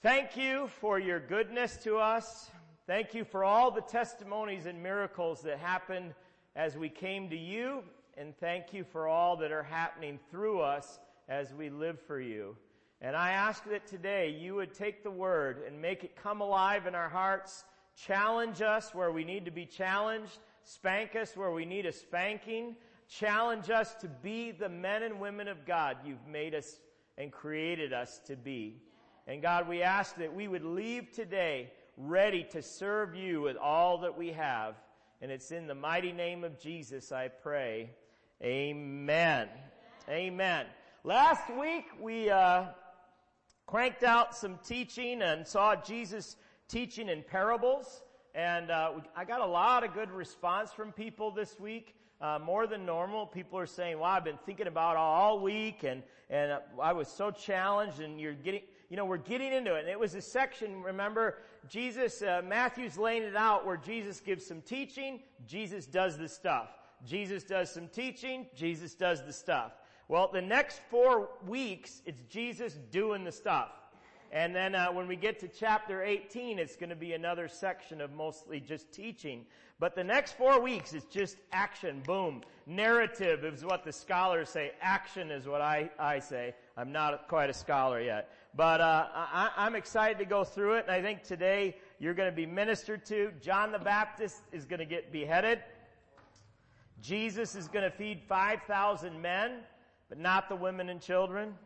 Thank you for your goodness to us. Thank you for all the testimonies and miracles that happened as we came to you. And thank you for all that are happening through us as we live for you. And I ask that today you would take the word and make it come alive in our hearts, challenge us where we need to be challenged, spank us where we need a spanking, challenge us to be the men and women of God you've made us and created us to be. And God, we ask that we would leave today ready to serve you with all that we have. And it's in the mighty name of Jesus I pray. Amen. Amen. Last week we cranked out some teaching and saw Jesus teaching in parables. And I got a lot of good response from people this week. More than normal. People are saying, wow, I've been thinking about all week and I was so challenged, and we're getting into it. And it was a section, remember, Matthew's laying it out where Jesus gives some teaching, Jesus does the stuff. Jesus does some teaching, Jesus does the stuff. Well, the next 4 weeks, it's Jesus doing the stuff. And then when we get to chapter 18, it's going to be another section of mostly just teaching. But the next 4 weeks is just action, boom. Narrative is what the scholars say. Action is what I say. I'm not quite a scholar yet. But I'm excited to go through it. And I think today you're going to be ministered to. John the Baptist is going to get beheaded. Jesus is going to feed 5,000 men, but not the women and children.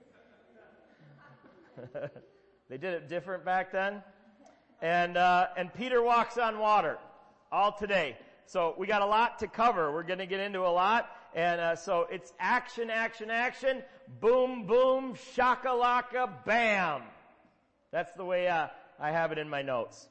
They did it different back then. And Peter walks on water. All today. So we got a lot to cover. We're going to get into a lot. And so it's action, action, action. Boom, boom, shakalaka, bam. That's the way I have it in my notes.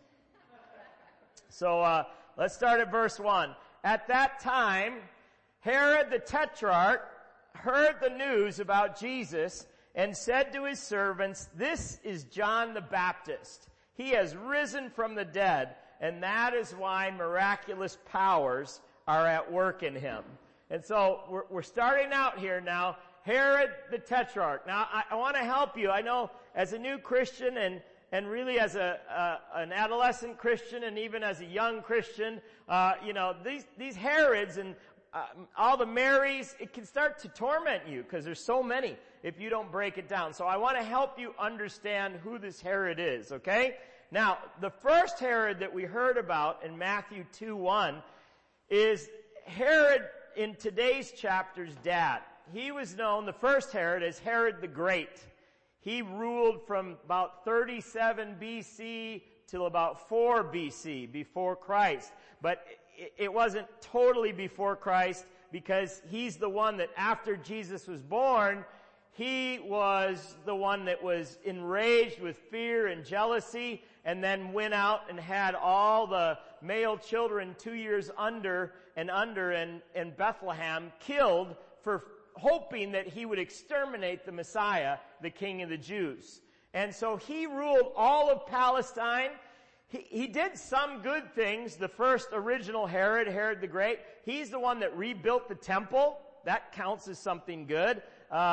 So let's start at verse 1. At that time, Herod the Tetrarch heard the news about Jesus and said to his servants, "This is John the Baptist. He has risen from the dead, and that is why miraculous powers are at work in him." And so we're starting out here now. Herod the Tetrarch. Now I want to help you. I know as a new Christian and really as an adolescent Christian and even as a young Christian, these Herods and all the Marys, it can start to torment you because there's so many if you don't break it down. So I want to help you understand who this Herod is, okay? Now, the first Herod that we heard about in Matthew 2:1 is Herod in today's chapter's dad. He was known, the first Herod, as Herod the Great. He ruled from about 37 BC till about 4 BC, before Christ. But it wasn't totally before Christ because he's the one that after Jesus was born, he was the one that was enraged with fear and jealousy and then went out and had all the male children 2 years under in Bethlehem killed for hoping that he would exterminate the Messiah, the King of the Jews. And so he ruled all of Palestine. He did some good things. The first original Herod, Herod the Great, he's the one that rebuilt the temple. That counts as something good.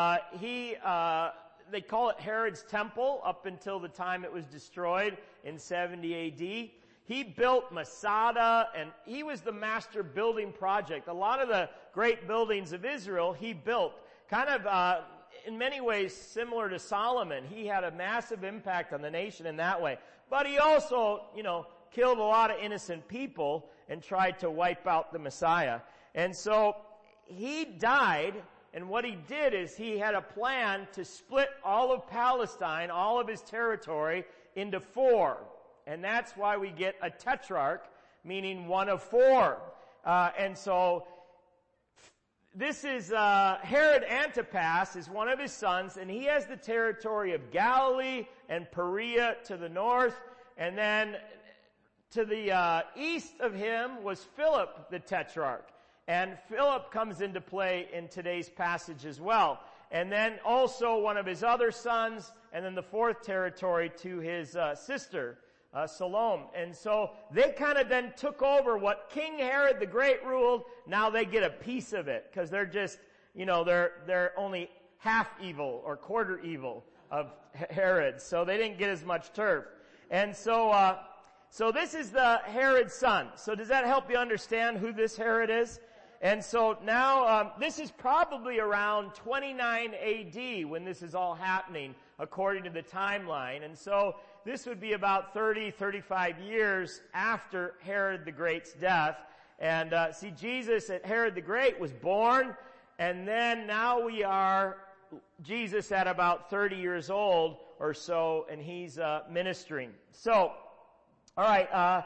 They call it Herod's Temple up until the time it was destroyed in 70 AD. He built Masada, and he was the master building project. A lot of the great buildings of Israel he built, kind of in many ways similar to Solomon. He had a massive impact on the nation in that way. But he also, killed a lot of innocent people and tried to wipe out the Messiah. And so he died, and what he did is he had a plan to split all of Palestine, all of his territory, into 4. And that's why we get a tetrarch, meaning one of 4. And so this is Herod Antipas is one of his sons, and he has the territory of Galilee and Perea to the north. And then to the east of him was Philip the Tetrarch. And Philip comes into play in today's passage as well. And then also one of his other sons, and then the 4th territory to his sister, Salome. And so they kind of then took over what King Herod the Great ruled. Now they get a piece of it because they're just, they're only half evil or quarter evil. of Herod, so they didn't get as much turf. And so this is the Herod's son. So does that help you understand who this Herod is? And so now, this is probably around 29 AD when this is all happening, according to the timeline. And so this would be about 30, 35 years after Herod the Great's death. And see, Jesus at Herod the Great was born, and then now we are Jesus at about 30 years old or so, and he's ministering. So, all right,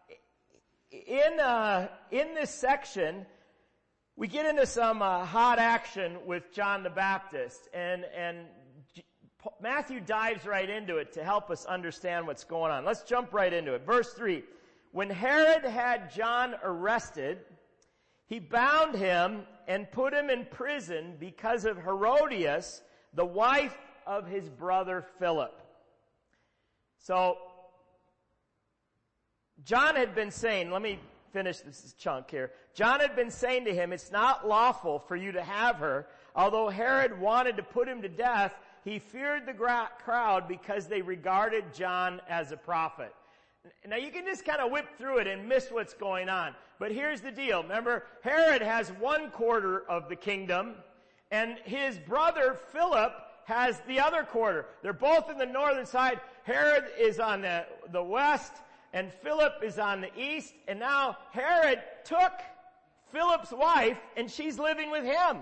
in this section, we get into some hot action with John the Baptist, and Matthew dives right into it to help us understand what's going on. Let's jump right into it. Verse 3, when Herod had John arrested, he bound him and put him in prison because of Herodias, the wife of his brother Philip. So, John had been saying, let me finish this chunk here. John had been saying to him, it's not lawful for you to have her. Although Herod wanted to put him to death, he feared the crowd because they regarded John as a prophet. Now you can just kind of whip through it and miss what's going on. But here's the deal. Remember, Herod has 1/4 of the kingdom, and his brother Philip has the other quarter. They're both in the northern side. Herod is on the west, and Philip is on the east. And now Herod took Philip's wife, and she's living with him.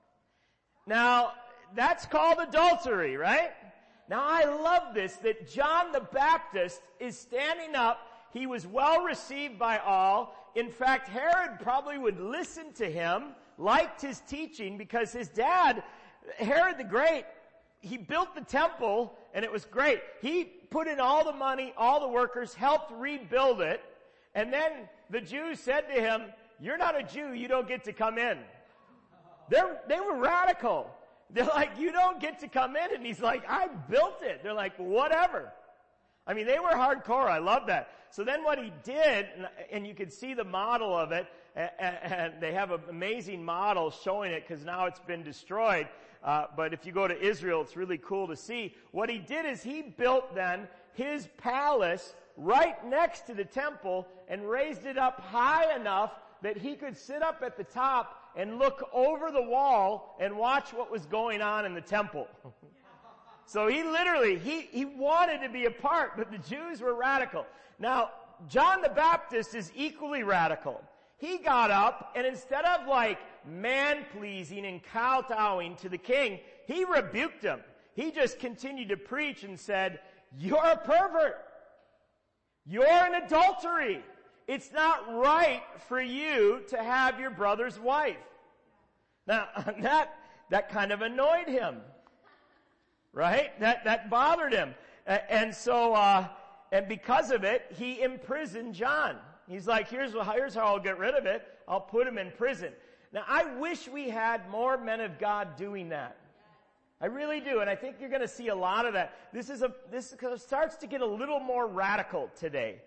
Now, that's called adultery, right? Now I love this, that John the Baptist is standing up. He was well received by all. In fact, Herod probably would listen to him, liked his teaching, because his dad, Herod the Great, he built the temple, and it was great. He put in all the money, all the workers, helped rebuild it, and then the Jews said to him, you're not a Jew, you don't get to come in. They were radical. They're like, you don't get to come in. And he's like, I built it. They're like, whatever. I mean, they were hardcore. I love that. So then what he did, and you can see the model of it, and they have an amazing model showing it because now it's been destroyed. But if you go to Israel, it's really cool to see. What he did is he built then his palace right next to the temple and raised it up high enough that he could sit up at the top and look over the wall and watch what was going on in the temple. So he literally, he wanted to be a part, but the Jews were radical. Now, John the Baptist is equally radical. He got up, and instead of like man-pleasing and kowtowing to the king, he rebuked him. He just continued to preach and said, you're a pervert. You're an adultery. It's not right for you to have your brother's wife. Now, that kind of annoyed him. Right? That bothered him. And so, and because of it, he imprisoned John. He's like, here's how I'll get rid of it. I'll put him in prison. Now, I wish we had more men of God doing that. I really do. And I think you're going to see a lot of that. This starts to get a little more radical today.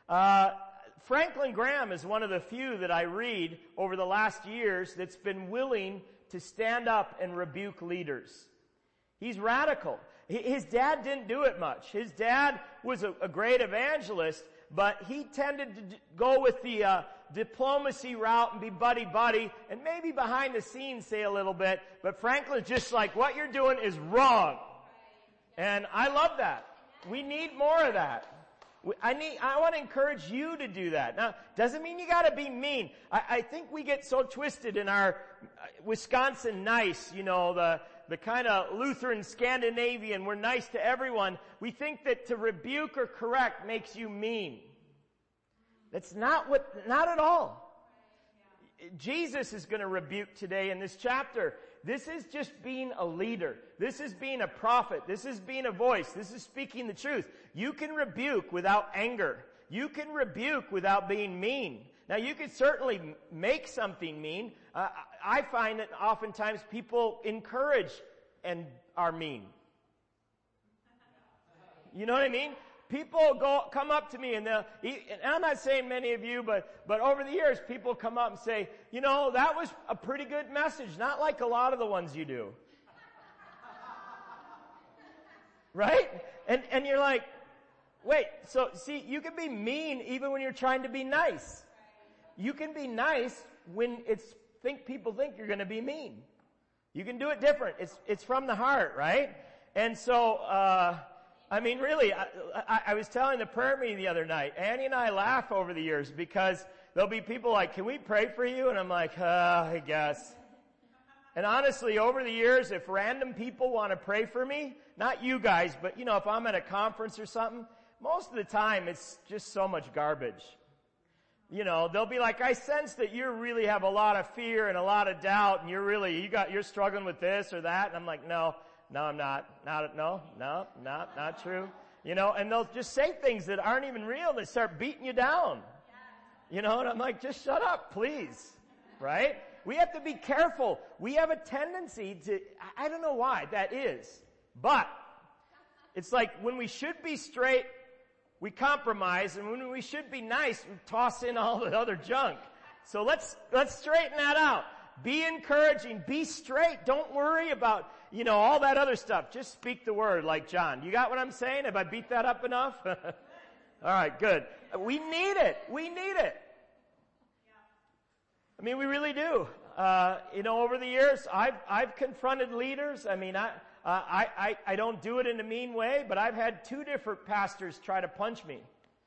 Franklin Graham is one of the few that I read over the last years that's been willing to stand up and rebuke leaders. He's radical. His dad didn't do it much. His dad was a great evangelist, but he tended to go with the diplomacy route and be buddy-buddy, and maybe behind the scenes say a little bit, but Franklin's just like, what you're doing is wrong. And I love that. We need more of that. I want to encourage you to do that. Now, doesn't mean you gotta be mean. I think we get so twisted in our Wisconsin nice, the kind of Lutheran Scandinavian, we're nice to everyone. We think that to rebuke or correct makes you mean. That's not at all. Jesus is going to rebuke today in this chapter. This is just being a leader. This is being a prophet. This is being a voice. This is speaking the truth. You can rebuke without anger. You can rebuke without being mean. Now, you can certainly make something mean. I find that oftentimes people encourage and are mean. You know what I mean? People come up to me and I'm not saying many of you, but over the years, people come up and say, that was a pretty good message, not like a lot of the ones you do. Right? And you're like, wait, so see, you can be mean even when you're trying to be nice. You can be nice when people think you're going to be mean. You can do it different. It's from the heart, right? And so, really, I was telling the prayer meeting the other night, Annie and I laugh over the years because there'll be people like, can we pray for you? And I'm like, I guess. And honestly, over the years, if random people want to pray for me, not you guys, but if I'm at a conference or something, most of the time it's just so much garbage. They'll be like, I sense that you really have a lot of fear and a lot of doubt and you're struggling with this or that. And I'm like, no, I'm not. Not true. And they'll just say things that aren't even real. They start beating you down. And I'm like, just shut up, please. Right? We have to be careful. We have a tendency to, I don't know why that is, but it's like when we should be straight, we compromise, and when we should be nice, we toss in all the other junk. So let's straighten that out. Be encouraging. Be straight. Don't worry about, all that other stuff. Just speak the word like John. You got what I'm saying? Have I beat that up enough? All right, good. We need it. We need it. We really do. Over the years, I've confronted leaders. I don't do it in a mean way, but I've had 2 different pastors try to punch me.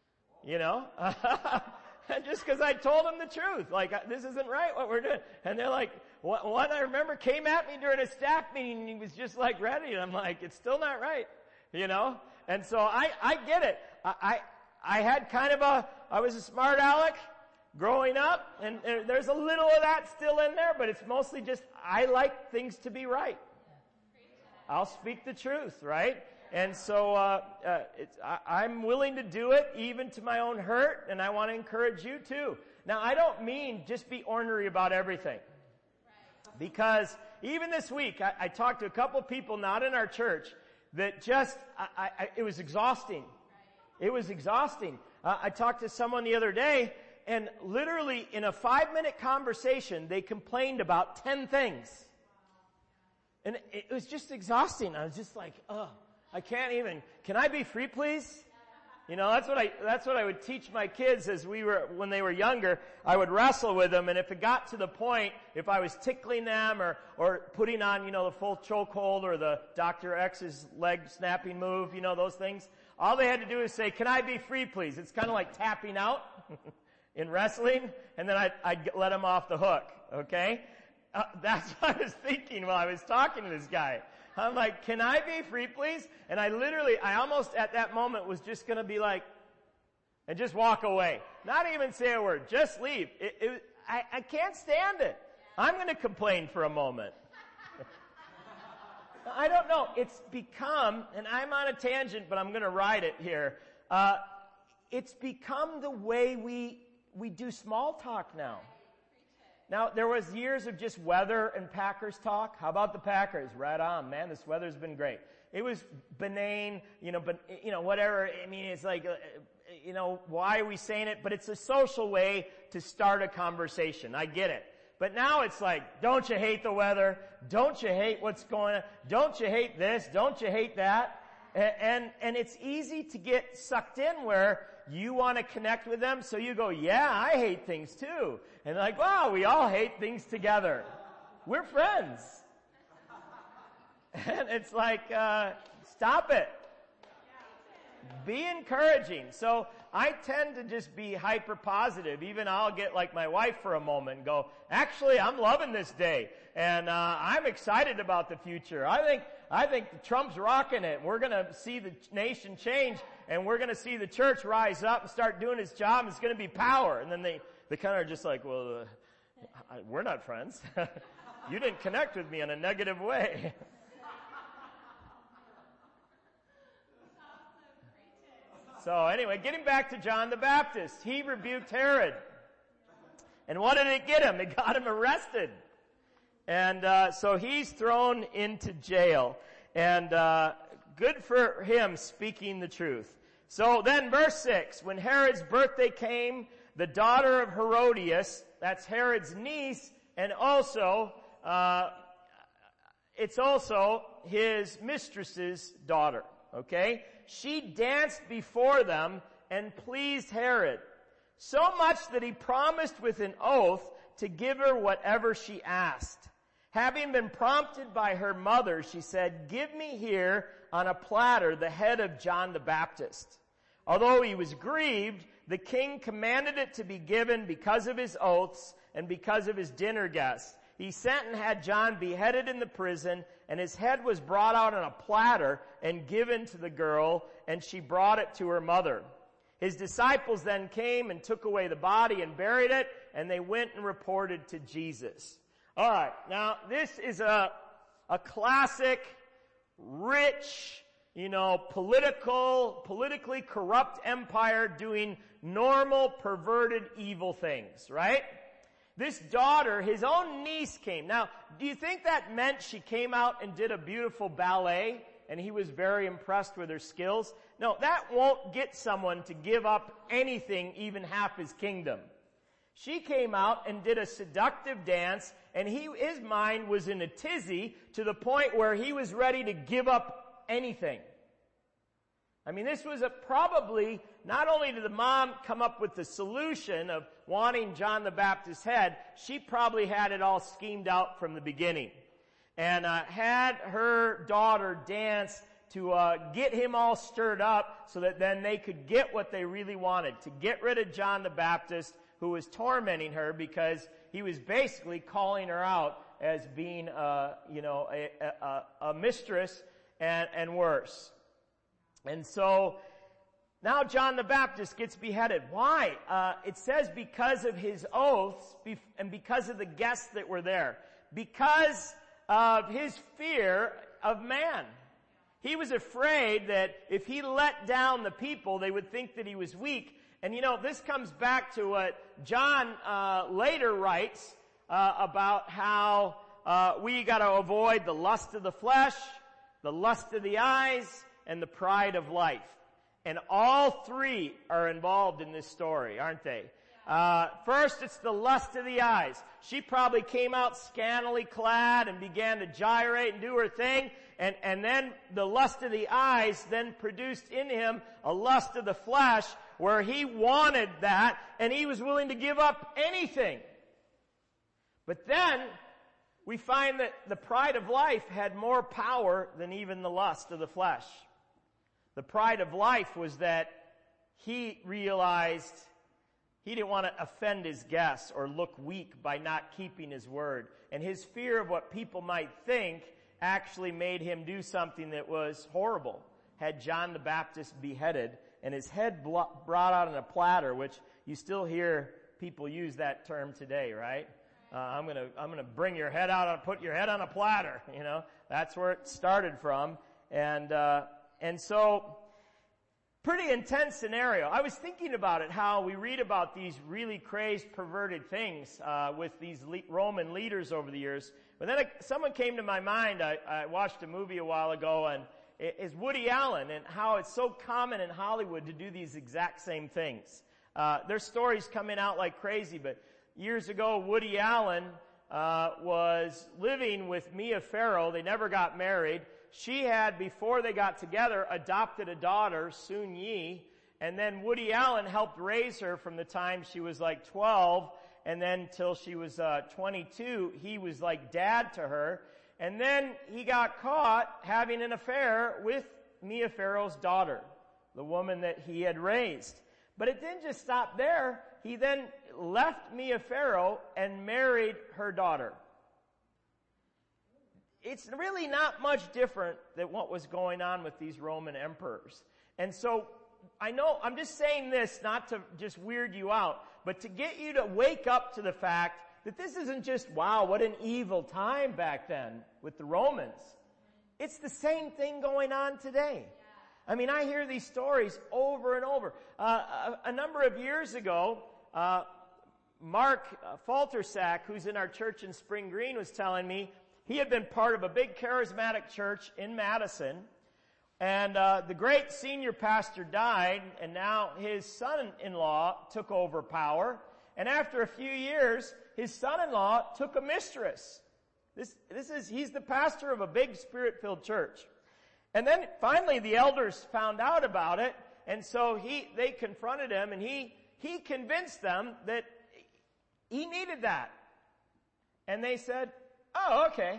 Just because I told them the truth. Like, this isn't right what we're doing. And they're like, one I remember came at me during a staff meeting and he was just like ready. And I'm like, it's still not right. And so I get it. I had I was a smart aleck growing up, and there's a little of that still in there, but it's mostly just, I like things to be right. I'll speak the truth, right? And so, I'm willing to do it even to my own hurt, and I want to encourage you too. Now, I don't mean just be ornery about everything. Because even this week, I talked to a couple people not in our church that just, it was exhausting. It was exhausting. I talked to someone the other day, and literally in a 5-minute conversation, they complained about 10 things. And it was just exhausting. I was just like, I can't even. Can I be free, please? That's what I would teach my kids when they were younger. I would wrestle with them, and if it got to the point, if I was tickling them or putting on, the full chokehold or the Dr. X's leg snapping move, those things, all they had to do is say, can I be free, please? It's kind of like tapping out in wrestling, and then I'd let them off the hook, okay? That's what I was thinking while I was talking to this guy. I'm like, can I be free, please? And I almost at that moment was just going to be like, and just walk away. Not even say a word. Just leave. I can't stand it. I'm going to complain for a moment. I don't know. It's become, and I'm on a tangent, but I'm going to ride it here. It's become the way we do small talk now. Now, there was years of just weather and Packers talk. How about the Packers? Right on, man. This weather's been great. It was benign, whatever. It's like, why are we saying it? But it's a social way to start a conversation. I get it. But now it's like, don't you hate the weather? Don't you hate what's going on? Don't you hate this? Don't you hate that? And it's easy to get sucked in where you want to connect with them, so you go, yeah, I hate things too. And they're like, wow, we all hate things together. We're friends. And it's like, stop it. Be encouraging. So I tend to just be hyper positive. Even I'll get like my wife for a moment and go, actually, I'm loving this day. And I'm excited about the future. I think Trump's rocking it. We're going to see the nation change, and we're going to see the church rise up and start doing its job. It's going to be power. And then they kind of are just like, well, we're not friends. You didn't connect with me in a negative way. So anyway, getting back to John the Baptist, he rebuked Herod. And what did it get him? It got him arrested. And so he's thrown into jail. And good for him speaking the truth. So then verse 6, when Herod's birthday came, the daughter of Herodias, that's Herod's niece, and also, it's also his mistress's daughter. okay? She danced before them and pleased Herod, so much that he promised with an oath to give her whatever she asked. Having been prompted by her mother, she said, "Give me here on a platter the head of John the Baptist." Although he was grieved, the king commanded it to be given because of his oaths and because of his dinner guests. He sent and had John beheaded in the prison, and his head was brought out on a platter and given to the girl, and she brought it to her mother. His disciples then came and took away the body and buried it, and they went and reported to Jesus. All right, now this is a classic, rich, politically corrupt empire doing normal, perverted, evil things, right? This daughter, his own niece, came. Now, do you think that meant she came out and did a beautiful ballet and he was very impressed with her skills? No, that won't get someone to give up anything, even half his kingdom. She came out and did a seductive dance, and his mind was in a tizzy to the point where he was ready to give up anything. I mean, this was probably, not only did the mom come up with the solution of wanting John the Baptist's head, she probably had it all schemed out from the beginning. And had her daughter dance to get him all stirred up so that then they could get what they really wanted, to get rid of John the Baptist, who was tormenting her because he was basically calling her out as being, a mistress and worse. And so now John the Baptist gets beheaded. Why? It says because of his oaths and because of the guests that were there. Because of his fear of man. He was afraid that if he let down the people, they would think that he was weak. And this comes back to what John later writes about how we got to avoid the lust of the flesh, the lust of the eyes, and the pride of life. And all three are involved in this story, aren't they? First, it's the lust of the eyes. She probably came out scantily clad and began to gyrate and do her thing. And then the lust of the eyes then produced in him a lust of the flesh where he wanted that and he was willing to give up anything. But then we find that the pride of life had more power than even the lust of the flesh. The pride of life was that he realized he didn't want to offend his guests or look weak by not keeping his word. And his fear of what people might think actually made him do something that was horrible. Had John the Baptist beheaded and his head brought out on a platter, which you still hear people use that term today, right? I'm gonna bring your head out and put your head on a platter. That's where it started from. And so, pretty intense scenario. I was thinking about it, how we read about these really crazed, perverted things with these Roman leaders over the years. But then someone came to my mind. I watched a movie a while ago, and it's Woody Allen, and how it's so common in Hollywood to do these exact same things. There's stories coming out like crazy, but years ago, Woody Allen was living with Mia Farrow. They never got married. She had, before they got together, adopted a daughter, Soon Yi, and then Woody Allen helped raise her from the time she was like 12, and then till she was 22, he was like dad to her. And then he got caught having an affair with Mia Farrow's daughter, the woman that he had raised. But it didn't just stop there. He then left Mia Farrow and married her daughter. It's really not much different than what was going on with these Roman emperors. And so, I know, I'm just saying this not to just weird you out, but to get you to wake up to the fact that this isn't just, wow, what an evil time back then with the Romans. It's the same thing going on today. I mean, I hear these stories over and over. A number of years ago, Mark Faltersack, who's in our church in Spring Green, was telling me he had been part of a big charismatic church in Madison, and the great senior pastor died, and now his son-in-law took over power, and after a few years, his son-in-law took a mistress. He's the pastor of a big spirit-filled church. And then finally the elders found out about it, and so they confronted him, and he convinced them that he needed that. And they said, oh, okay.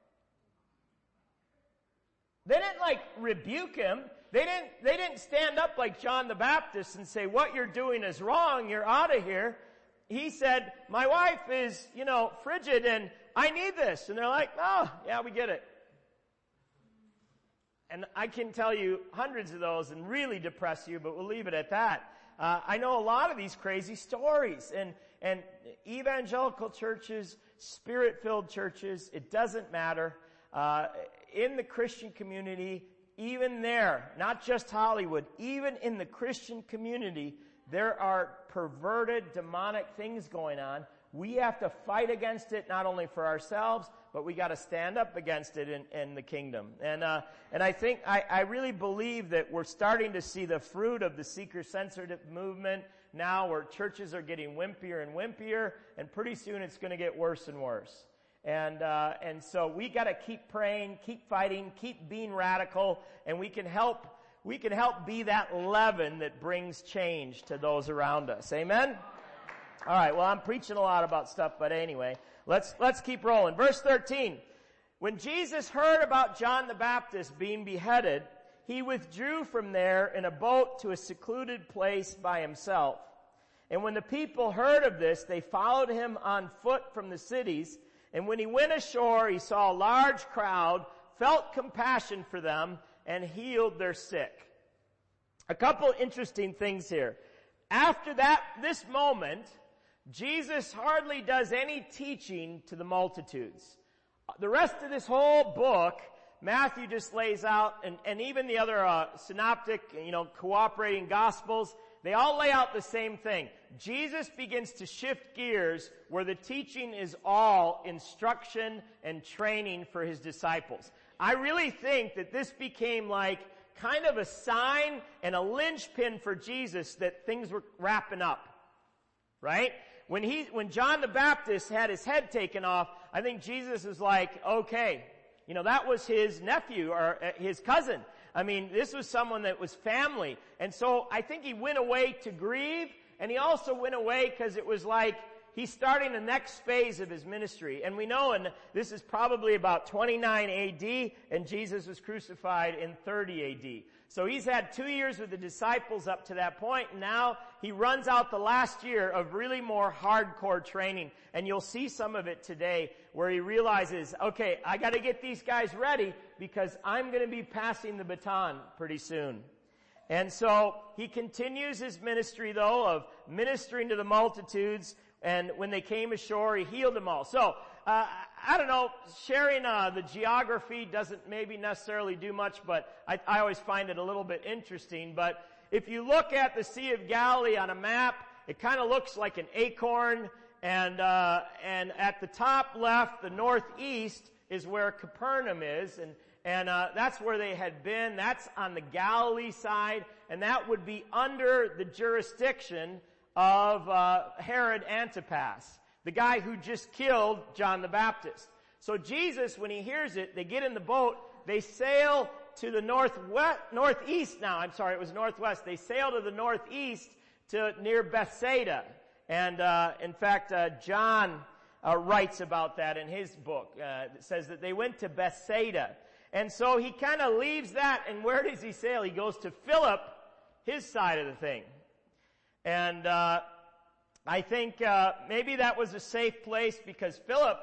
They didn't rebuke him. They didn't stand up like John the Baptist and say, what you're doing is wrong, you're out of here. He said, my wife is, frigid and I need this. And they're like, oh, yeah, we get it. And I can tell you hundreds of those and really depress you, but we'll leave it at that. I know a lot of these crazy stories, and evangelical churches, spirit-filled churches, it doesn't matter. In the Christian community, even there, not just Hollywood, even in the Christian community, there are perverted, demonic things going on. We have to fight against it, not only for ourselves, but we got to stand up against it in the kingdom. And I think, I really believe that we're starting to see the fruit of the seeker-sensitive movement now, where churches are getting wimpier and wimpier, and pretty soon it's going to get worse and worse. And so we got to keep praying, keep fighting, keep being radical, and we can help be that leaven that brings change to those around us. Amen? All right, well, I'm preaching a lot about stuff, but anyway, let's keep rolling. Verse 13. When Jesus heard about John the Baptist being beheaded, he withdrew from there in a boat to a secluded place by himself. And when the people heard of this, they followed him on foot from the cities. And when he went ashore, he saw a large crowd, felt compassion for them, and healed their sick. A couple interesting things here. After this moment, Jesus hardly does any teaching to the multitudes. The rest of this whole book, Matthew just lays out, and even the other synoptic, cooperating gospels, they all lay out the same thing. Jesus begins to shift gears where the teaching is all instruction and training for his disciples. I really think that this became kind of a sign and a linchpin for Jesus that things were wrapping up. Right? When John the Baptist had his head taken off, I think Jesus was like, okay. That was his nephew or his cousin. I mean, this was someone that was family. And so I think he went away to grieve, and he also went away because it was like he's starting the next phase of his ministry. And we know, and this is probably about 29 AD, and Jesus was crucified in 30 AD. So he's had 2 years with the disciples up to that point, and now he runs out the last year of really more hardcore training. And you'll see some of it today where he realizes, okay, I got to get these guys ready because I'm going to be passing the baton pretty soon. And so he continues his ministry, though, of ministering to the multitudes. And when they came ashore, he healed them all. So, I don't know, sharing the geography doesn't maybe necessarily do much, but I always find it a little bit interesting. But if you look at the Sea of Galilee on a map, it kind of looks like an acorn. And at the top left, the northeast, is where Capernaum is. And that's where they had been. That's on the Galilee side. And that would be under the jurisdiction of Herod Antipas, the guy who just killed John the Baptist. So Jesus, when he hears it, they get in the boat, they sail to the northeast now. I'm sorry, it was northwest. They sail to the northeast to near Bethsaida. And in fact, John writes about that in his book. It says that they went to Bethsaida. And so he kind of leaves that, and where does he sail? He goes to Philip, his side of the thing. And I think maybe that was a safe place because Philip,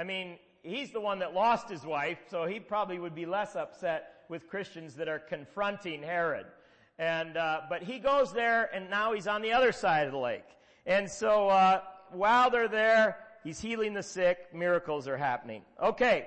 he's the one that lost his wife, so he probably would be less upset with Christians that are confronting Herod. And but he goes there, and now he's on the other side of the lake. And so while they're there, he's healing the sick. Miracles are happening. Okay,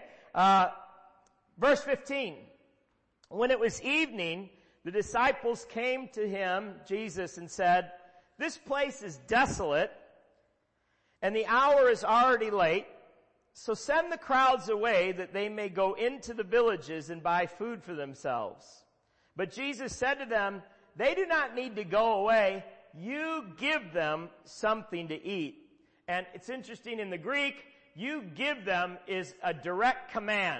verse 15. When it was evening, the disciples came to him, Jesus, and said, "This place is desolate, and the hour is already late. So send the crowds away that they may go into the villages and buy food for themselves." But Jesus said to them, "They do not need to go away. You give them something to eat." And it's interesting in the Greek, "you give them" is a direct command.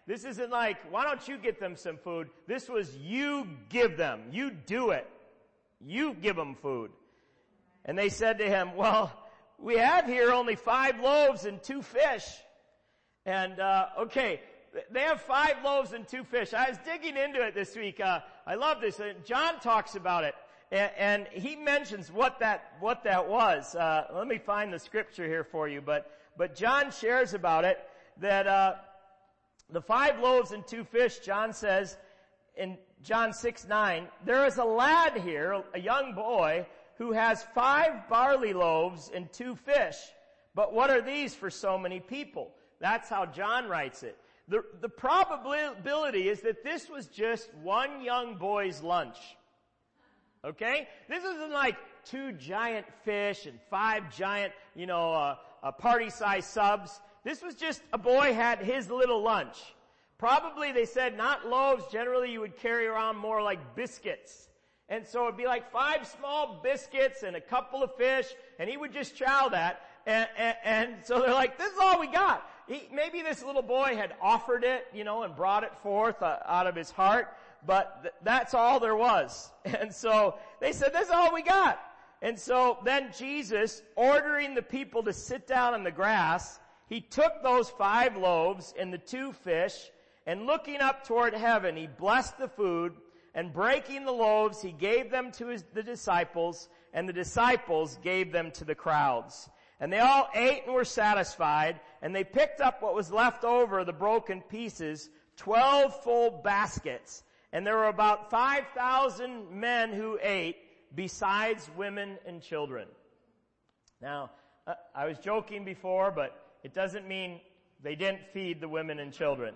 This isn't like, why don't you get them some food? This was, you give them. You do it. You give them food. And they said to him, well, we have here only 5 loaves and 2 fish. And, okay, they have 5 loaves and 2 fish. I was digging into it this week. I love this. John talks about it. And he mentions what that was. Let me find the scripture here for you. But John shares about it that, the 5 loaves and 2 fish, John says in John 6:9, there is a lad here, a young boy, who has 5 barley loaves and 2 fish. But what are these for so many people? That's how John writes it. The probability is that this was just one young boy's lunch. Okay? This isn't like 2 giant fish and 5 giant, party-sized subs. This was just a boy had his little lunch. Probably they said not loaves. Generally you would carry around more like biscuits. And so it'd be like 5 small biscuits and a couple of fish, and he would just chow that. And so they're like, this is all we got. Maybe this little boy had offered it, and brought it forth out of his heart, but that's all there was. And so they said, this is all we got. And so then Jesus, ordering the people to sit down on the grass, he took those 5 loaves and the 2 fish, and looking up toward heaven, he blessed the food, and breaking the loaves, he gave them to the disciples, and the disciples gave them to the crowds. And they all ate and were satisfied, and they picked up what was left over, the broken pieces, 12 full baskets. And there were about 5,000 men who ate, besides women and children. Now, I was joking before, but it doesn't mean they didn't feed the women and children.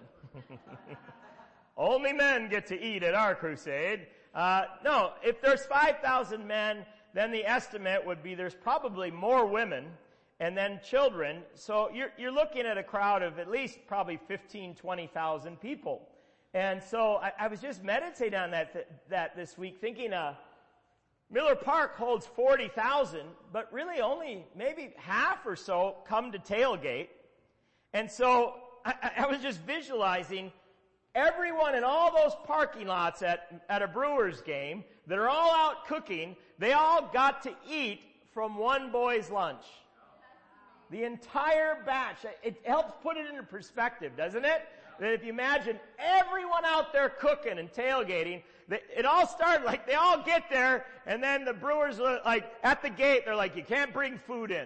Only men get to eat at our crusade. No, if there's 5,000 men, then the estimate would be there's probably more women and then children. So you're looking at a crowd of at least probably 20,000 people. And so I was just meditating on that this week, thinking, Miller Park holds 40,000, but really only maybe half or so come to tailgate. And so I was just visualizing everyone in all those parking lots at a Brewers game that are all out cooking, they all got to eat from one boy's lunch. The entire batch. It helps put it into perspective, doesn't it? That if you imagine everyone out there cooking and tailgating, it all started like they all get there, and then the Brewers are like at the gate, they're like, you can't bring food in.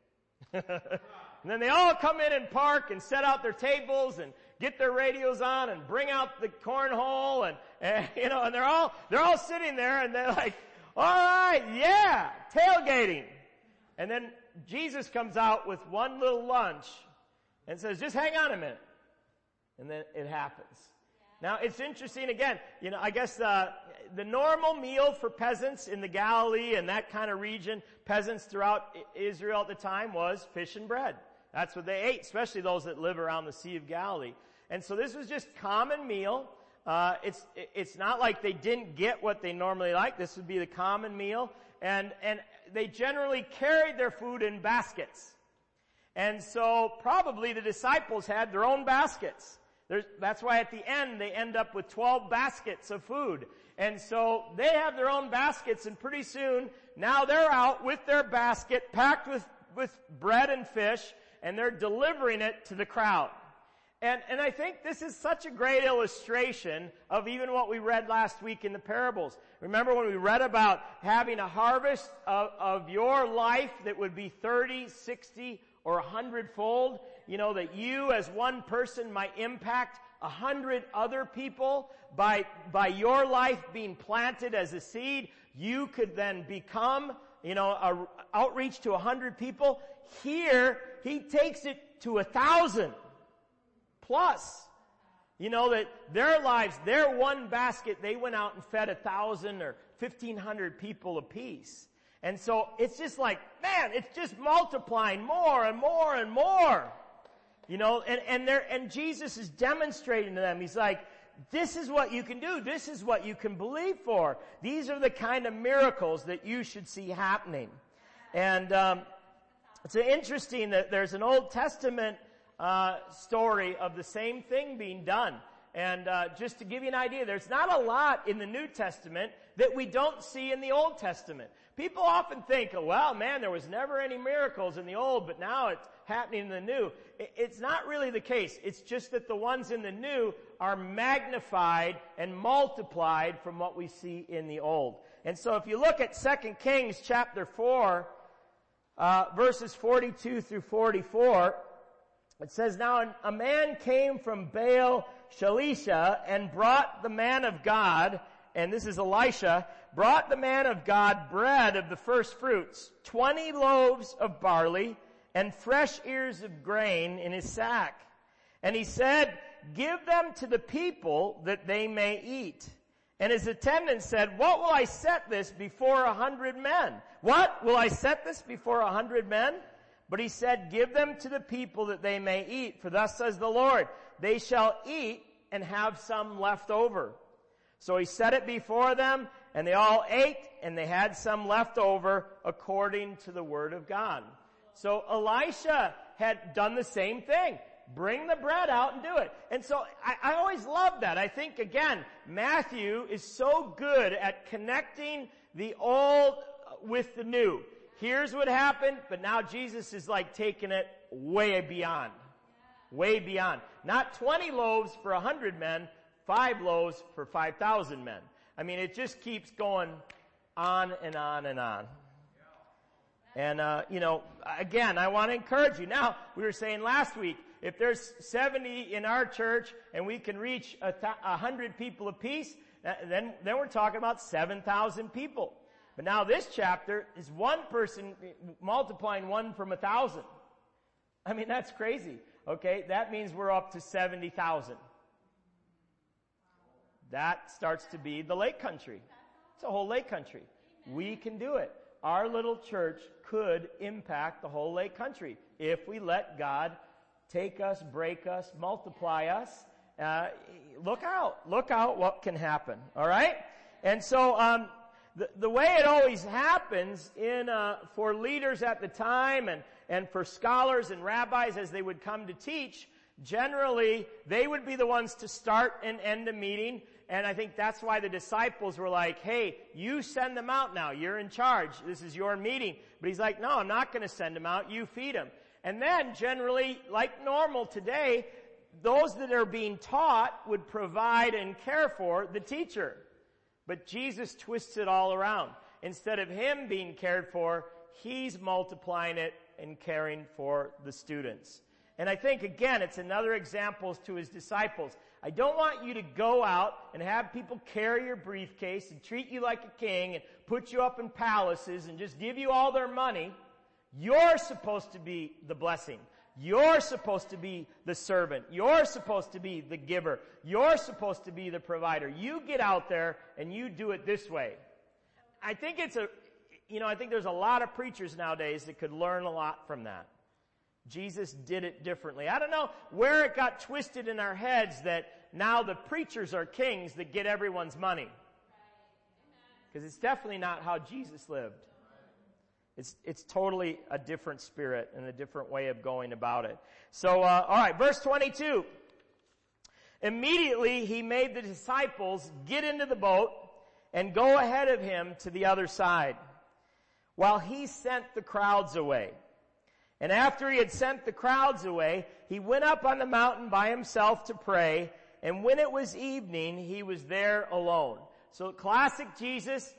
And then they all come in and park and set out their tables and get their radios on and bring out the cornhole and they're all sitting there and they're like, all right, yeah, tailgating. And then Jesus comes out with one little lunch and says, just hang on a minute. And then it happens. Now, it's interesting, again, I guess the normal meal for peasants in the Galilee and that kind of region, peasants throughout Israel at the time, was fish and bread. That's what they ate, especially those that live around the Sea of Galilee. And so this was just common meal. It's not like they didn't get what they normally like. This would be the common meal. And they generally carried their food in baskets. And so probably the disciples had their own baskets. That's why at the end they end up with 12 baskets of food. And so they have their own baskets, and pretty soon now they're out with their basket packed with bread and fish, and they're delivering it to the crowd. And I think this is such a great illustration of even what we read last week in the parables. Remember when we read about having a harvest of your life that would be 30, 60, or 100-fold? That you as one person might impact 100 other people by your life being planted as a seed. You could then become, a outreach to 100 people. Here, he takes it to 1,000 plus. That their lives, their one basket, they went out and fed 1,000 or 1,500 people apiece. And so it's just like, man, it's just multiplying more and more and more. And Jesus is demonstrating to them. He's like, this is what you can do. This is what you can believe for. These are the kind of miracles that you should see happening. And it's interesting that there's an Old Testament story of the same thing being done. And just to give you an idea, there's not a lot in the New Testament that we don't see in the Old Testament. People often think, oh, well, man, there was never any miracles in the Old, but now it's happening in the New. It's not really the case. It's just that the ones in the New are magnified and multiplied from what we see in the Old. And so if you look at 2 Kings chapter 4, verses 42 through 44, it says, now a man came from Baal Shalisha and brought the man of God, and this is Elisha, brought the man of God bread of the first fruits, 20 loaves of barley, and fresh ears of grain in his sack. And he said, give them to the people that they may eat. And his attendant said, what will I set this before 100 men? What? Will I set this before 100 men? But he said, give them to the people that they may eat. For thus says the Lord, they shall eat and have some left over. So he set it before them, and they all ate, and they had some left over according to the word of God. So Elisha had done the same thing. Bring the bread out and do it. And so I always love that. I think, again, Matthew is so good at connecting the old with the new. Here's what happened, but now Jesus is like taking it way beyond. Way beyond. Not 20 loaves for 100 men, 5 loaves for 5,000 men. I mean, it just keeps going on and on and on. And, again, I want to encourage you. Now, we were saying last week, if there's 70 in our church and we can reach 100 people apiece, then we're talking about 7,000 people. But now this chapter is one person multiplying 1 from 1,000. I mean, that's crazy. Okay, that means we're up to 70,000. That starts to be the lake country. It's a whole lake country. We can do it. Our little church could impact the whole lake country if we let God take us, break us, multiply us. Look out what can happen. All right? And so, the way it always happens for leaders at the time and for scholars and rabbis as they would come to teach, generally they would be the ones to start and end a meeting. And I think that's why the disciples were like, hey, you send them out now. You're in charge. This is your meeting. But he's like, no, I'm not going to send them out. You feed them. And then generally, like normal today, those that are being taught would provide and care for the teacher. But Jesus twists it all around. Instead of him being cared for, he's multiplying it and caring for the students. And I think, again, it's another example to his disciples. I don't want you to go out and have people carry your briefcase and treat you like a king and put you up in palaces and just give you all their money. You're supposed to be the blessing. You're supposed to be the servant. You're supposed to be the giver. You're supposed to be the provider. You get out there and you do it this way. I think I think there's a lot of preachers nowadays that could learn a lot from that. Jesus did it differently. I don't know where it got twisted in our heads that now the preachers are kings that get everyone's money. Because it's definitely not how Jesus lived. It's totally a different spirit and a different way of going about it. So, all right, verse 22. Immediately he made the disciples get into the boat and go ahead of him to the other side, while he sent the crowds away. And after he had sent the crowds away, he went up on the mountain by himself to pray, and when it was evening, he was there alone. So classic Jesus,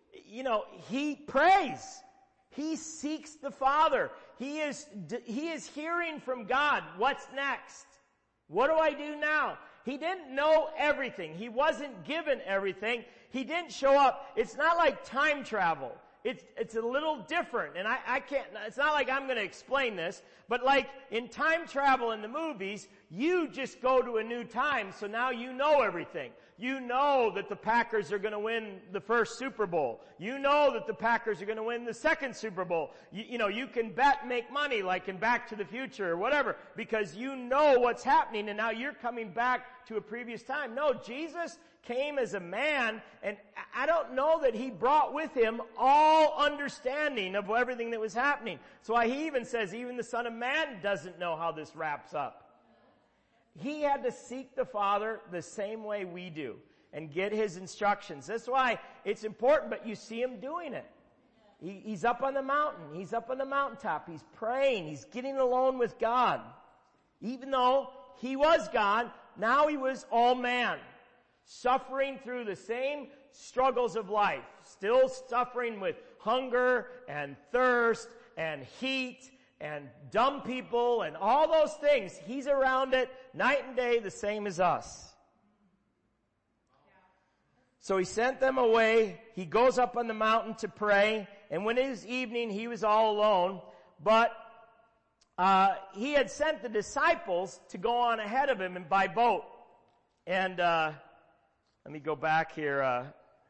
he prays. He seeks the Father. He is hearing from God. What's next? What do I do now? He didn't know everything. He wasn't given everything. He didn't show up. It's not like time travel. It's a little different, and I can't, it's not like I'm going to explain this, but like in time travel in the movies, you just go to a new time, so now you know everything. You know that the Packers are going to win the first Super Bowl. You know that the Packers are going to win the second Super Bowl. You can bet and make money like in Back to the Future or whatever, because you know what's happening, and now you're coming back to a previous time. No, Jesus came as a man, and I don't know that he brought with him all understanding of everything that was happening. So he even says, even the Son of Man doesn't know how this wraps up. He had to seek the Father the same way we do and get his instructions. That's why it's important, but you see him doing it. He's up on the mountain. He's up on the mountaintop. He's praying. He's getting alone with God. Even though he was God, now he was all man, suffering through the same struggles of life, still suffering with hunger and thirst and heat and dumb people and all those things. He's around it night and day, the same as us. So he sent them away. He goes up on the mountain to pray. And when it was evening, he was all alone. But he had sent the disciples to go on ahead of him and by boat. And let me go back here.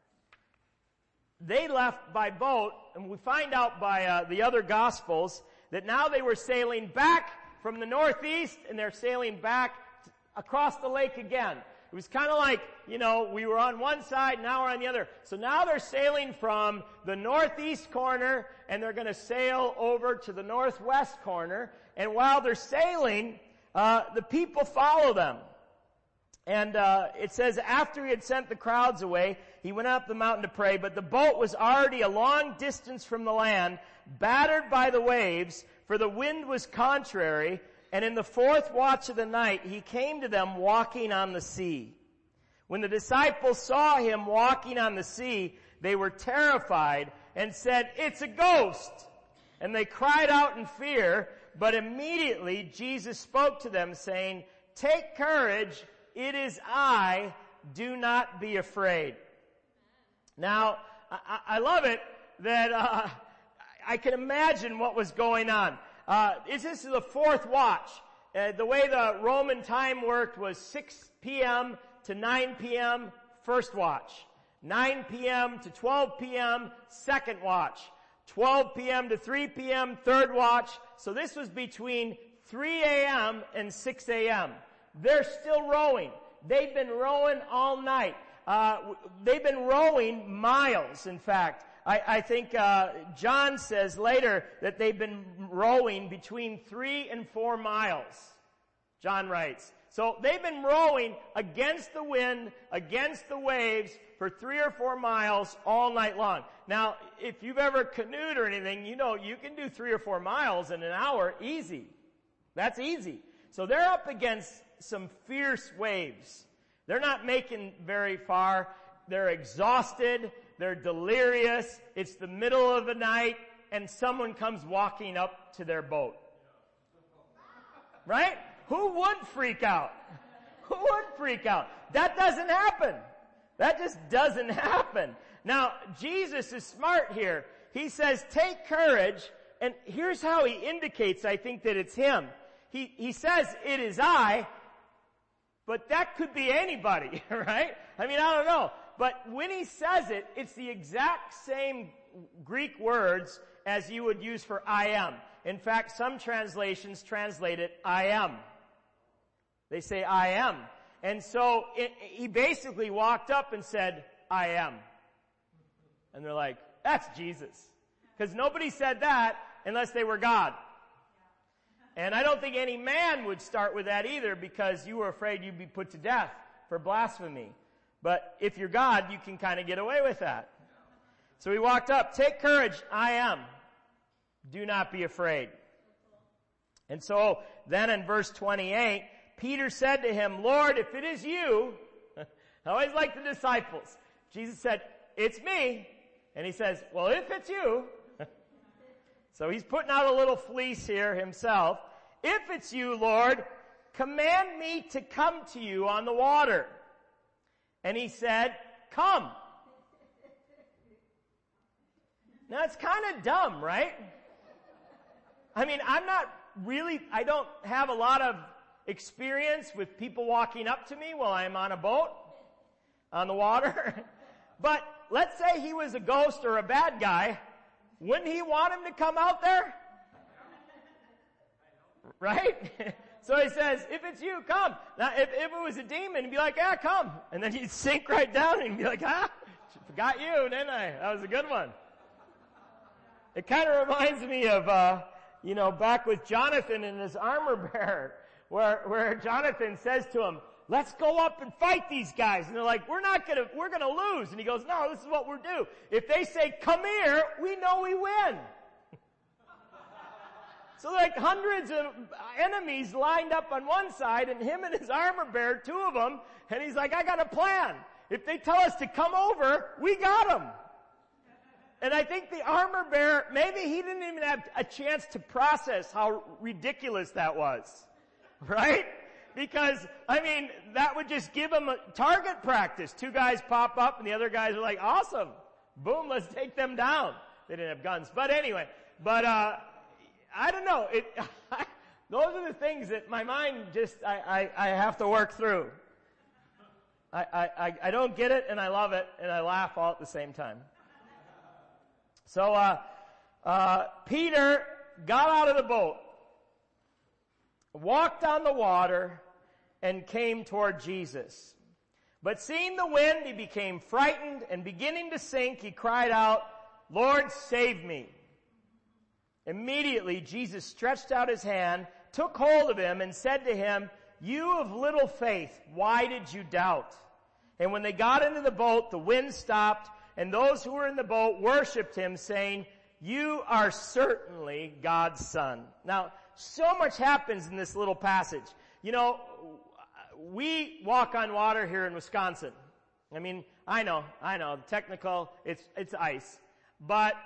They left by boat, and we find out by the other Gospels that now they were sailing back from the northeast, and they're sailing back across the lake again. It was kind of like, we were on one side, now we're on the other. So now they're sailing from the northeast corner, and they're going to sail over to the northwest corner. And while they're sailing, the people follow them. And it says, after he had sent the crowds away, he went up the mountain to pray, but the boat was already a long distance from the land, battered by the waves, for the wind was contrary. And in the fourth watch of the night, he came to them walking on the sea. When the disciples saw him walking on the sea, they were terrified and said, "It's a ghost!" And they cried out in fear, but immediately Jesus spoke to them, saying, "Take courage, it is I, do not be afraid." Now, I love it that I can imagine what was going on. This is the fourth watch. The way the Roman time worked was 6 p.m. to 9 p.m., first watch. 9 p.m. to 12 p.m., second watch. 12 p.m. to 3 p.m., third watch. So this was between 3 a.m. and 6 a.m. They're still rowing. They've been rowing all night. They've been rowing miles, in fact. I think John says later that they've been rowing between 3 and 4 miles. John writes. So they've been rowing against the wind, against the waves for 3 or 4 miles all night long. Now, if you've ever canoed or anything, you can do 3 or 4 miles in an hour easy. That's easy. So they're up against some fierce waves. They're not making very far. They're exhausted. They're delirious. It's the middle of the night, and someone comes walking up to their boat. Right? Who would freak out? Who would freak out? That doesn't happen. That just doesn't happen. Now, Jesus is smart here. He says, "Take courage," and here's how he indicates, I think, that it's him. He says, "It is I," but that could be anybody, right? I mean, I don't know. But when he says it, it's the exact same Greek words as you would use for I am. In fact, some translations translate it I am. They say I am. And so he basically walked up and said, "I am." And they're like, "That's Jesus." Because nobody said that unless they were God. And I don't think any man would start with that either, because you were afraid you'd be put to death for blasphemy. But if you're God, you can kind of get away with that. So he walked up, "Take courage, I am. Do not be afraid." And so then in verse 28, Peter said to him, "Lord, if it is you," I always like the disciples. Jesus said, "It's me." And he says, "Well, if it's you." So he's putting out a little fleece here himself. "If it's you, Lord, command me to come to you on the water." And he said, "Come." Now it's kind of dumb, right? I mean, I don't have a lot of experience with people walking up to me while I'm on a boat, on the water. But let's say he was a ghost or a bad guy. Wouldn't he want him to come out there? Right? So he says, if it's you, come. Now, if it was a demon, he'd be like, yeah, come. And then he'd sink right down and he'd be like, got you, didn't I? That was a good one. It kind of reminds me of, back with Jonathan and his armor bearer, where Jonathan says to him, let's go up and fight these guys. And they're like, we're gonna lose. And he goes, no, this is what we're due. If they say, come here, we know we win. So like hundreds of enemies lined up on one side and him and his armor bearer, two of them, and he's like, I got a plan. If they tell us to come over, we got them. And I think the armor bearer, maybe he didn't even have a chance to process how ridiculous that was. Right? Because, that would just give him a target practice. Two guys pop up and the other guys are like, awesome. Boom, let's take them down. They didn't have guns. But anyway, I don't know. Those are the things that my mind just, I have to work through. I don't get it and I love it and I laugh all at the same time. So, Peter got out of the boat, walked on the water, and came toward Jesus. But seeing the wind, he became frightened, and beginning to sink, he cried out, Lord, save me. Immediately, Jesus stretched out his hand, took hold of him, and said to him, you of little faith, why did you doubt? And when they got into the boat, the wind stopped, and those who were in the boat worshipped him, saying, you are certainly God's Son. Now, so much happens in this little passage. We walk on water here in Wisconsin. I know, technical, it's ice. But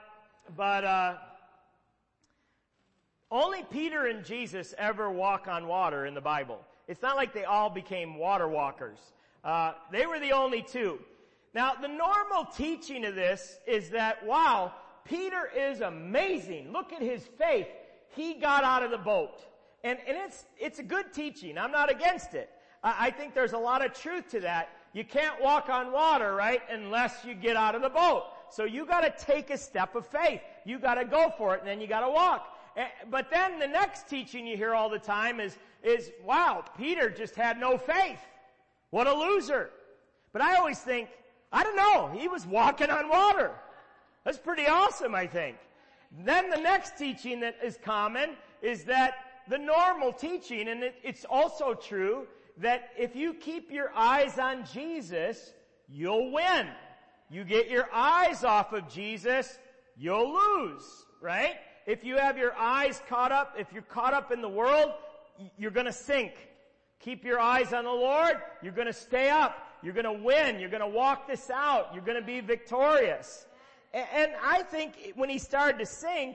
only Peter and Jesus ever walk on water in the Bible. It's not like they all became water walkers. They were the only two. Now, the normal teaching of this is that, wow, Peter is amazing. Look at his faith. He got out of the boat. And it's a good teaching. I'm not against it. I think there's a lot of truth to that. You can't walk on water, right, unless you get out of the boat. So you gotta take a step of faith. You gotta go for it, and then you gotta walk. But then the next teaching you hear all the time is, wow, Peter just had no faith. What a loser. But I always think, I don't know, he was walking on water. That's pretty awesome, I think. Then the next teaching that is common is that the normal teaching, and it's also true, that if you keep your eyes on Jesus, you'll win. You get your eyes off of Jesus, you'll lose, right? If you have your eyes caught up, if you're caught up in the world, you're gonna sink. Keep your eyes on the Lord, you're gonna stay up. You're gonna win. You're gonna walk this out. You're gonna be victorious. And I think when he started to sink,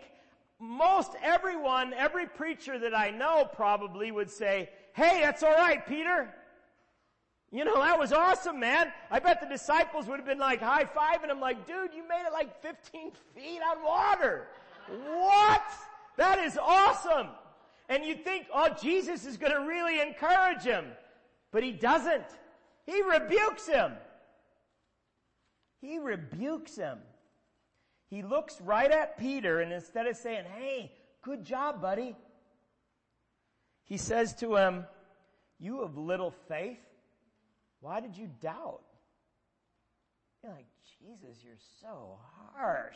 every preacher that I know probably would say, hey, that's alright, Peter. That was awesome, man. I bet the disciples would have been like high-fiving him like, dude, you made it like 15 feet on water. What? That is awesome. And you'd think, Jesus is gonna really encourage him. But he doesn't. He rebukes him. He rebukes him. He looks right at Peter, and instead of saying, hey, good job, buddy, he says to him, you of little faith, why did you doubt? You're like, Jesus, you're so harsh.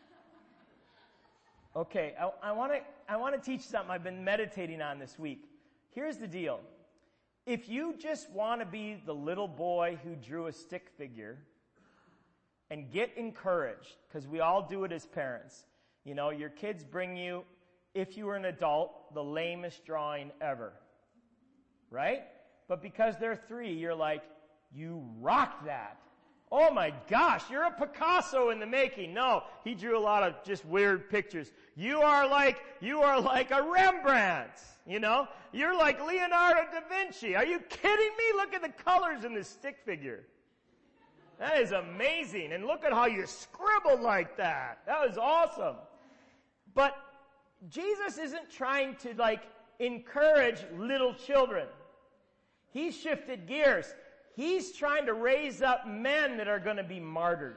Okay, I want to teach something I've been meditating on this week. Here's the deal. If you just want to be the little boy who drew a stick figure and get encouraged, because we all do it as parents. Your kids bring you, if you were an adult, the lamest drawing ever. Right? But because they're 3, you're like, you rock that. Oh my gosh, you're a Picasso in the making. No, he drew a lot of just weird pictures. You are like a Rembrandt, You're like Leonardo da Vinci. Are you kidding me? Look at the colors in this stick figure. That is amazing. And look at how you scribbled like that. That was awesome. But Jesus isn't trying to encourage little children. He shifted gears. He's trying to raise up men that are going to be martyred.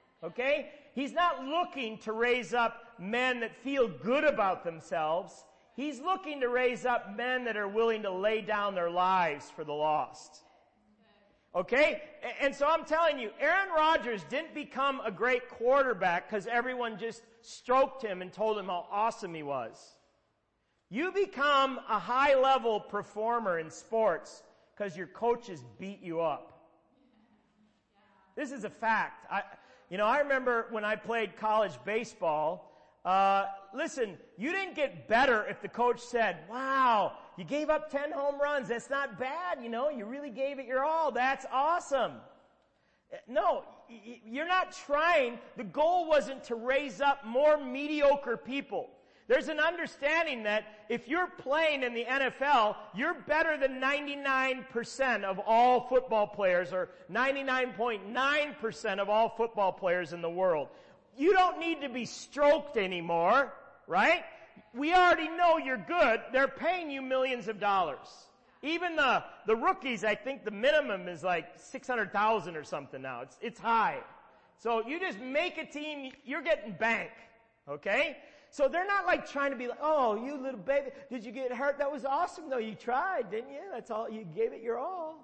Okay? He's not looking to raise up men that feel good about themselves. He's looking to raise up men that are willing to lay down their lives for the lost. Okay? And so I'm telling you, Aaron Rodgers didn't become a great quarterback because everyone just stroked him and told him how awesome he was. You become a high-level performer in sports because your coaches beat you up. This is a fact. I remember when I played college baseball, listen, you didn't get better if the coach said, wow, you gave up 10 home runs. That's not bad, you really gave it your all. That's awesome. No, you're not trying. The goal wasn't to raise up more mediocre people. There's an understanding that if you're playing in the NFL, you're better than 99% of all football players, or 99.9% of all football players in the world. You don't need to be stroked anymore, right? We already know you're good. They're paying you millions of dollars. Even the rookies, I think the minimum is like $600,000 or something now. It's high. So you just make a team, you're getting bank, okay? So they're not like trying to be like, oh, you little baby, did you get hurt? That was awesome though. You tried, didn't you? That's all, you gave it your all.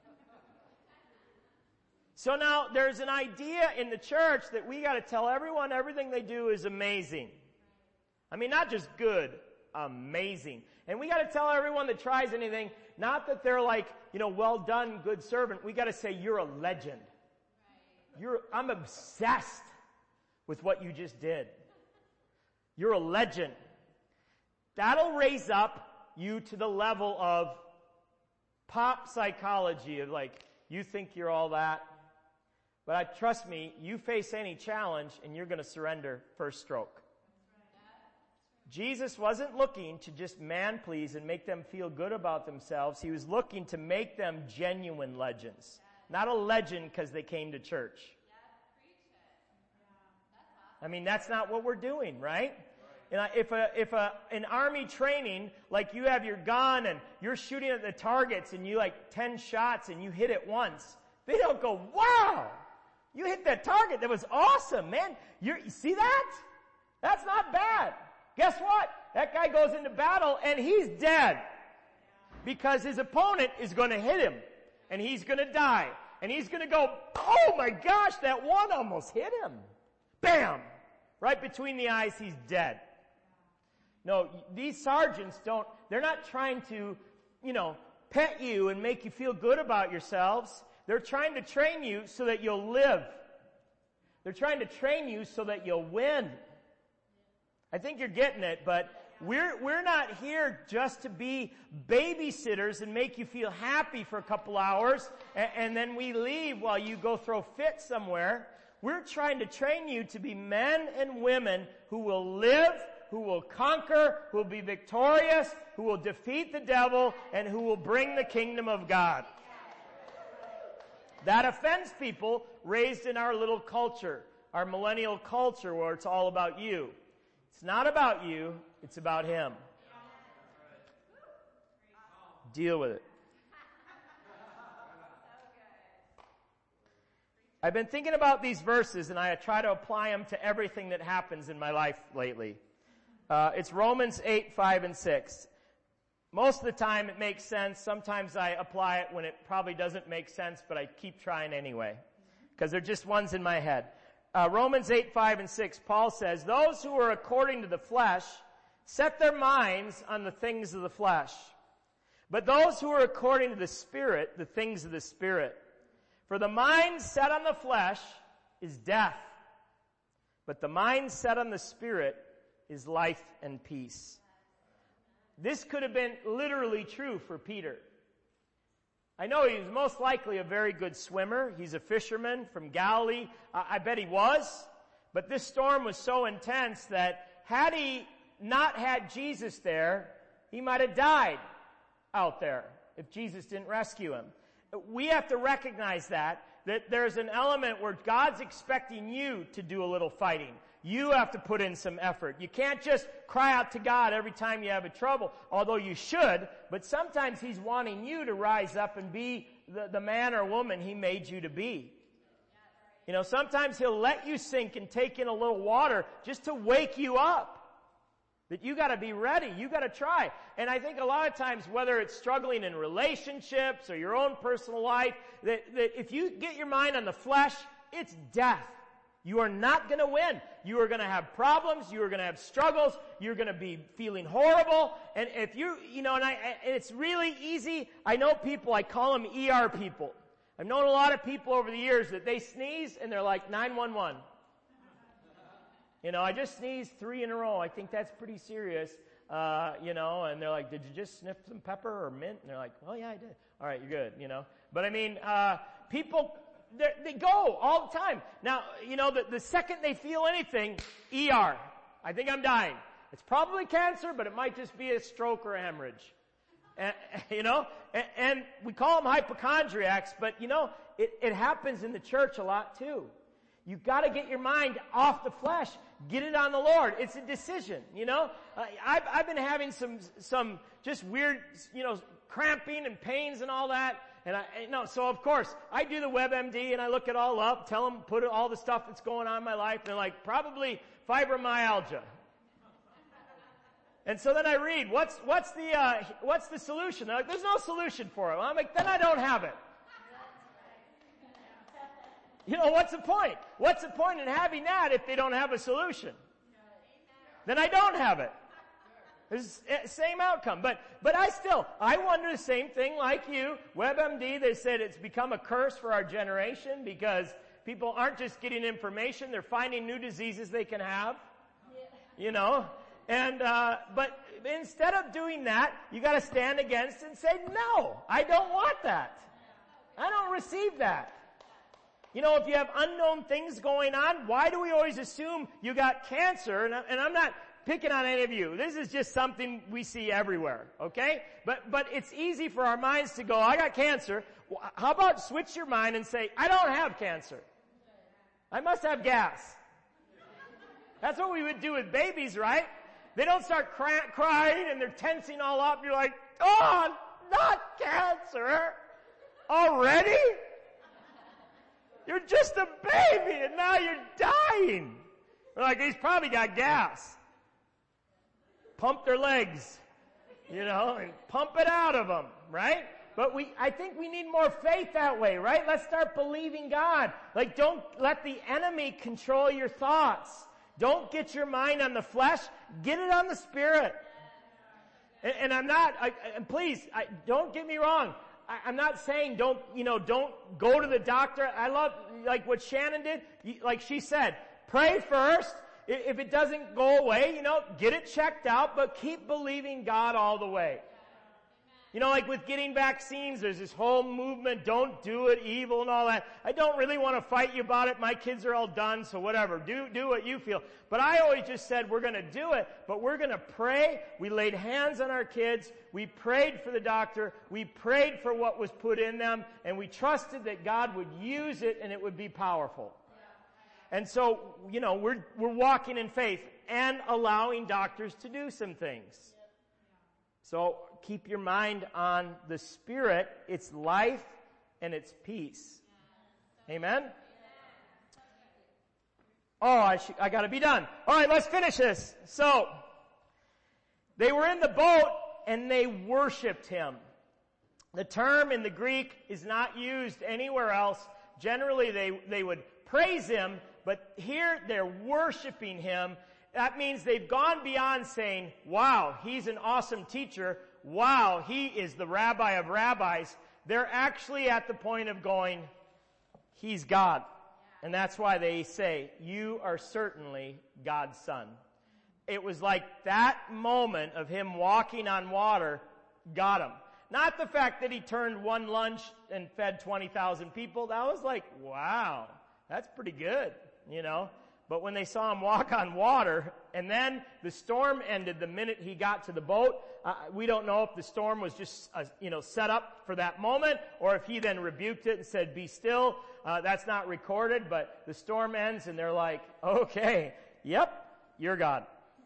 So now there's an idea in the church that we got to tell everyone everything they do is amazing. I mean, not just good, amazing. And we got to tell everyone that tries anything, not that they're like, well done, good servant. We got to say you're a legend. I'm obsessed with what you just did. You're a legend. That'll raise up you to the level of pop psychology of like, you think you're all that. But trust me, you face any challenge and you're going to surrender first stroke. Jesus wasn't looking to just man please and make them feel good about themselves. He was looking to make them genuine legends. Not a legend because they came to church. I mean, that's not what we're doing, right? And if an army training, like you have your gun and you're shooting at the targets and you like 10 shots and you hit it once, they don't go, wow, you hit that target. That was awesome, man. You see that? That's not bad. Guess what? That guy goes into battle and he's dead because his opponent is going to hit him and he's going to die and he's going to go, oh my gosh, that one almost hit him. Bam! Right between the eyes, he's dead. No, these sergeants they're not trying to, pet you and make you feel good about yourselves. They're trying to train you so that you'll live. They're trying to train you so that you'll win. I think you're getting it, but we're not here just to be babysitters and make you feel happy for a couple hours and then we leave while you go throw fits somewhere. We're trying to train you to be men and women who will live, who will conquer, who will be victorious, who will defeat the devil, and who will bring the kingdom of God. That offends people raised in our little culture, our millennial culture where it's all about you. It's not about you, it's about him. Deal with it. I've been thinking about these verses and I try to apply them to everything that happens in my life lately. It's Romans 8, 5, and 6. Most of the time it makes sense. Sometimes I apply it when it probably doesn't make sense, but I keep trying anyway. Because they're just ones in my head. Romans 8, 5, and 6, Paul says, those who are according to the flesh set their minds on the things of the flesh. But those who are according to the Spirit, the things of the Spirit. For the mind set on the flesh is death, but the mind set on the Spirit is life and peace. This could have been literally true for Peter. I know he was most likely a very good swimmer. He's a fisherman from Galilee. I bet he was. But this storm was so intense that had he not had Jesus there, he might have died out there if Jesus didn't rescue him. We have to recognize that there's an element where God's expecting you to do a little fighting. You have to put in some effort. You can't just cry out to God every time you have a trouble, although you should, but sometimes he's wanting you to rise up and be the man or woman he made you to be. Sometimes he'll let you sink and take in a little water just to wake you up. That you gotta be ready. You gotta try. And I think a lot of times, whether it's struggling in relationships or your own personal life, that if you get your mind on the flesh, it's death. You are not gonna win. You are gonna have problems. You are gonna have struggles. You're gonna be feeling horrible. And if and it's really easy. I know people, I call them ER people. I've known a lot of people over the years that they sneeze and they're like 911. I just sneezed 3 in a row. I think that's pretty serious. And they're like, did you just sniff some pepper or mint? And they're like, well, yeah, I did. All right, you're good, But I mean, people, they go all the time. Now, the second they feel anything, ER. I think I'm dying. It's probably cancer, but it might just be a stroke or a hemorrhage. And we call them hypochondriacs, but it happens in the church a lot too. You've got to get your mind off the flesh. Get it on the Lord. It's a decision, I've been having some just weird, cramping and pains and all that. And so of course, I do the WebMD and I look it all up, tell them, put all the stuff that's going on in my life. And they're like, probably fibromyalgia. And so then I read, what's the solution? They're like, there's no solution for it. Well, I'm like, then I don't have it. What's the point? What's the point in having that if they don't have a solution? Then I don't have it. It's the same outcome. But I wonder the same thing like you. WebMD, they said it's become a curse for our generation because people aren't just getting information, they're finding new diseases they can have. But instead of doing that, you gotta stand against it and say, no, I don't want that. I don't receive that. If you have unknown things going on, why do we always assume you got cancer? And I'm not picking on any of you. This is just something we see everywhere, okay? But it's easy for our minds to go, I got cancer. How about switch your mind and say, I don't have cancer. I must have gas. That's what we would do with babies, right? They don't start crying and they're tensing all up. You're like, oh, not cancer. Already? You're just a baby and now you're dying. We're like, he's probably got gas. Pump their legs, and pump it out of them, right? But I think we need more faith that way, right? Let's start believing God. Like, don't let the enemy control your thoughts. Don't get your mind on the flesh. Get it on the Spirit. And I'm not, please, don't get me wrong. I'm not saying don't go to the doctor. I love, like what Shannon did. Like she said, pray first. If it doesn't go away, get it checked out, but keep believing God all the way. Like with getting vaccines, there's this whole movement, don't do it, evil and all that. I don't really want to fight you about it. My kids are all done, so whatever. Do what you feel. But I always just said we're going to do it, but we're going to pray. We laid hands on our kids. We prayed for the doctor. We prayed for what was put in them, and we trusted that God would use it and it would be powerful. And so, we're walking in faith and allowing doctors to do some things. So keep your mind on the Spirit. It's life and it's peace. Amen? Oh, I gotta be done. Alright, let's finish this. So, they were in the boat and they worshiped Him. The term in the Greek is not used anywhere else. Generally, they would praise Him, but here they're worshiping Him. That means they've gone beyond saying, wow, He's an awesome teacher. Wow, He is the rabbi of rabbis. They're actually at the point of going, He's God. And that's why they say, you are certainly God's Son. It was like that moment of Him walking on water got Him. Not the fact that He turned one lunch and fed 20,000 people. That was like, wow, that's pretty good, But when they saw Him walk on water, and then the storm ended the minute He got to the boat, we don't know if the storm was just, set up for that moment, or if He then rebuked it and said, be still. That's not recorded, but the storm ends and they're like, okay, yep, you're God.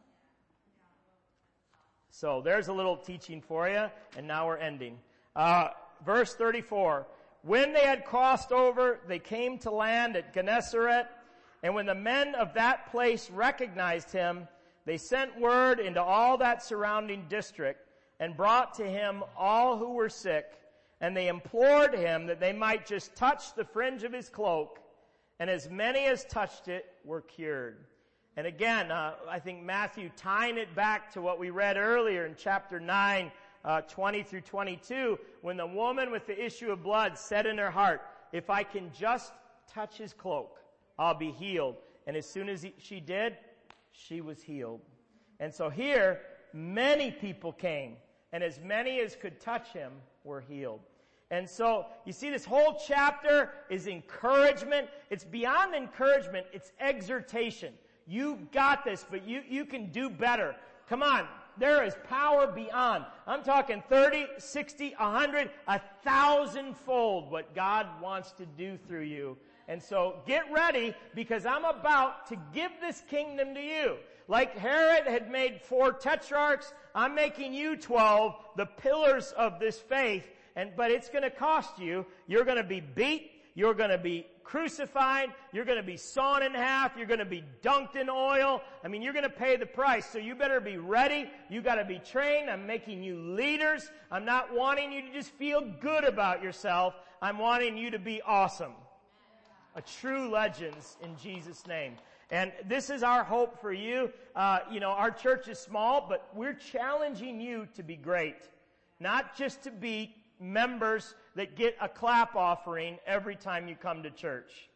So there's a little teaching for you, and now we're ending. Verse 34, when they had crossed over, they came to land at Gennesaret. And when the men of that place recognized Him, they sent word into all that surrounding district and brought to him all who were sick, and they implored him that they might just touch the fringe of his cloak, and as many as touched it were cured. And again, I think Matthew tying it back to what we read earlier in chapter 9, 20 through 22, when the woman with the issue of blood said in her heart, if I can just touch his cloak, I'll be healed. And as soon as she did, she was healed. And so here, many people came, and as many as could touch him were healed. And so, you see, this whole chapter is encouragement. It's beyond encouragement, it's exhortation. You got this, but you can do better. Come on. There is power beyond. I'm talking 30, 60, 100, 1,000-fold what God wants to do through you. And so get ready, because I'm about to give this kingdom to you. Like Herod had made 4 tetrarchs, I'm making you 12, the pillars of this faith. But it's going to cost you. You're going to be beat. You're going to be crucified. You're going to be sawn in half. You're going to be dunked in oil. I mean, you're going to pay the price. So you better be ready. You got to be trained. I'm making you leaders. I'm not wanting you to just feel good about yourself. I'm wanting you to be awesome. A true legends in Jesus' name. And this is our hope for you. Our church is small, but we're challenging you to be great. Not just to be members that get a clap offering every time you come to church.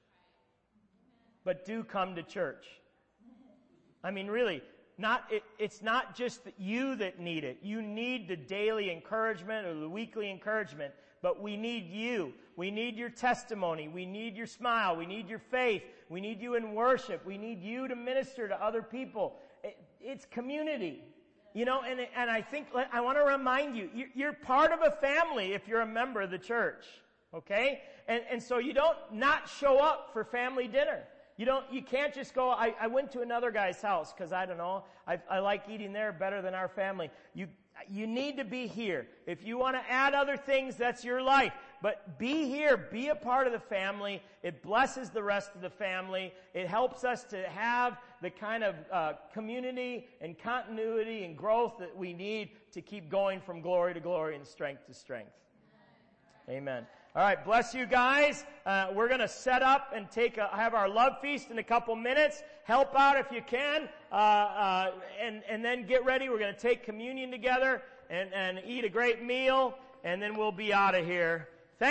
But do come to church. I mean, really, it's not just you that need it. You need the daily encouragement or the weekly encouragement, but we need you. We need your testimony. We need your smile. We need your faith. We need you in worship. We need you to minister to other people. It's community. And I think, I want to remind you, you're part of a family if you're a member of the church. Okay? And so you don't not show up for family dinner. You can't just go, I went to another guy's house because I don't know, I like eating there better than our family. You need to be here. If you want to add other things, that's your life. But be here. Be a part of the family. It blesses the rest of the family. It helps us to have the kind of community and continuity and growth that we need to keep going from glory to glory and strength to strength. Amen. All right, bless you guys. We're going to set up and have our love feast in a couple minutes. Help out if you can, and then get ready. We're going to take communion together and eat a great meal, and then we'll be out of here.